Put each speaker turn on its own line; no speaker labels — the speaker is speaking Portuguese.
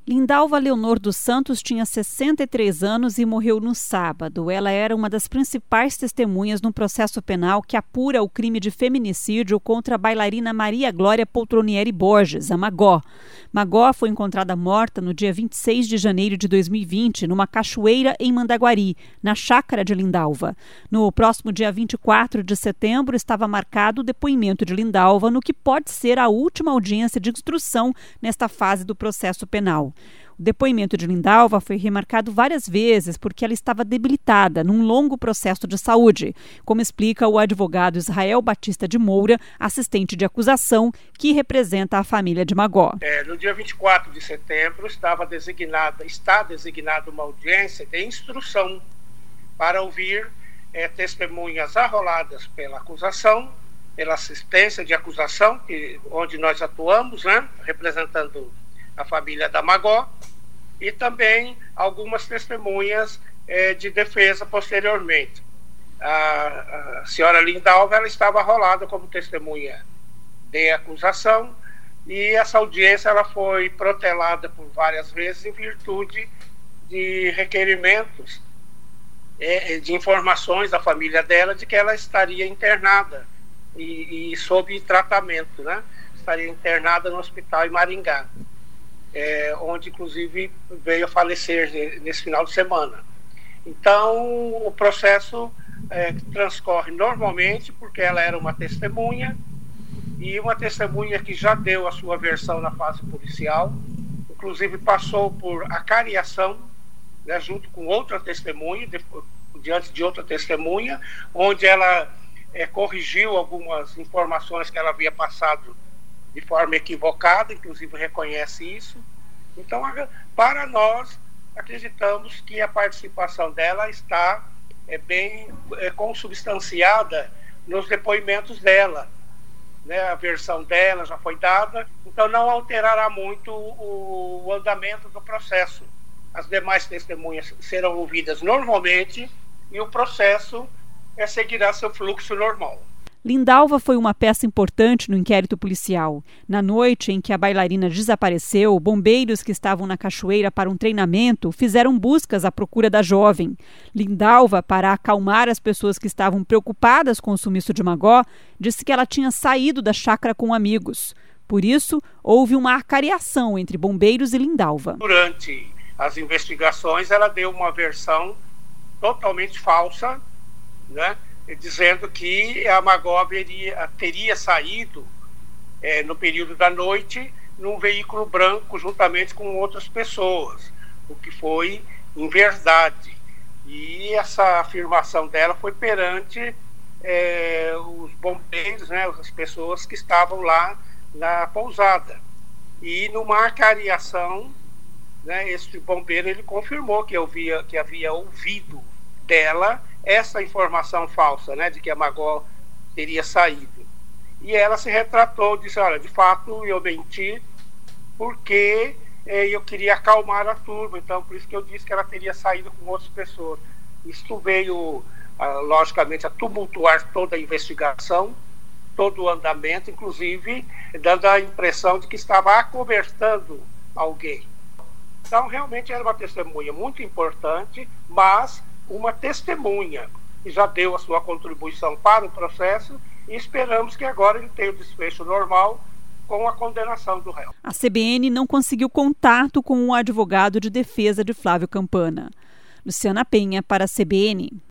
Lindalva Leonor dos Santos tinha 63 anos e morreu no sábado. Ela era uma das principais testemunhas no processo penal que apura o crime de feminicídio contra a bailarina Maria Glória Poltronieri Borges, a Magó. Magó foi encontrada morta no dia 26 de janeiro de 2020, numa cachoeira em Mandaguari, na chácara de Lindalva. No próximo dia 24 de setembro estava marcado o depoimento de Lindalva no que pode ser a última audiência de instrução nesta fase do processo penal. O depoimento de Lindalva foi remarcado várias vezes porque ela estava debilitada num longo processo de saúde, como explica o advogado Israel Batista de Moura, assistente de acusação, que representa a família de Magó.
No dia 24 de setembro está designada uma audiência de instrução para ouvir testemunhas arroladas pela acusação, pela assistência de acusação, onde nós atuamos, representando a família da Magó, e também algumas testemunhas de defesa posteriormente. A senhora Lindalva ela estava arrolada como testemunha de acusação, e essa audiência ela foi protelada por várias vezes em virtude de requerimentos de informações da família dela de que ela estaria internada e sob tratamento, estaria internada no hospital em Maringá. Onde inclusive veio a falecer nesse final de semana. Então o processo transcorre normalmente porque ela era uma testemunha, e uma testemunha que já deu a sua versão na fase policial, inclusive passou por acariação, junto com outra testemunha, diante de outra testemunha, onde ela corrigiu algumas informações que ela havia passado de forma equivocada, inclusive reconhece isso. Então, para nós, acreditamos que a participação dela está bem consubstanciada nos depoimentos dela. A versão dela já foi dada, então não alterará muito o andamento do processo. As demais testemunhas serão ouvidas normalmente e o processo seguirá seu fluxo normal.
Lindalva foi uma peça importante no inquérito policial. Na noite em que a bailarina desapareceu, bombeiros que estavam na cachoeira para um treinamento fizeram buscas à procura da jovem. Lindalva, para acalmar as pessoas que estavam preocupadas com o sumiço de Magó, disse que ela tinha saído da chácara com amigos. Por isso, houve uma acariação entre bombeiros e Lindalva.
Durante as investigações, ela deu uma versão totalmente falsa, dizendo que a Magó teria saído no período da noite num veículo branco juntamente com outras pessoas, o que foi inverdade. E essa afirmação dela foi perante os bombeiros, as pessoas que estavam lá na pousada. E numa acariação, esse bombeiro ele confirmou que havia ouvido dela essa informação falsa, de que a Magó teria saído. E ela se retratou, disse, olha, de fato eu menti porque eu queria acalmar a turma, então por isso que eu disse que ela teria saído com outras pessoas. Isso veio, logicamente, a tumultuar toda a investigação, todo o andamento, inclusive dando a impressão de que estava acobertando alguém. Então realmente era uma testemunha muito importante, mas uma testemunha que já deu a sua contribuição para o processo, e esperamos que agora ele tenha o desfecho normal com a condenação do réu.
A CBN não conseguiu contato com o advogado de defesa de Flávio Campana. Luciana Penha para a CBN.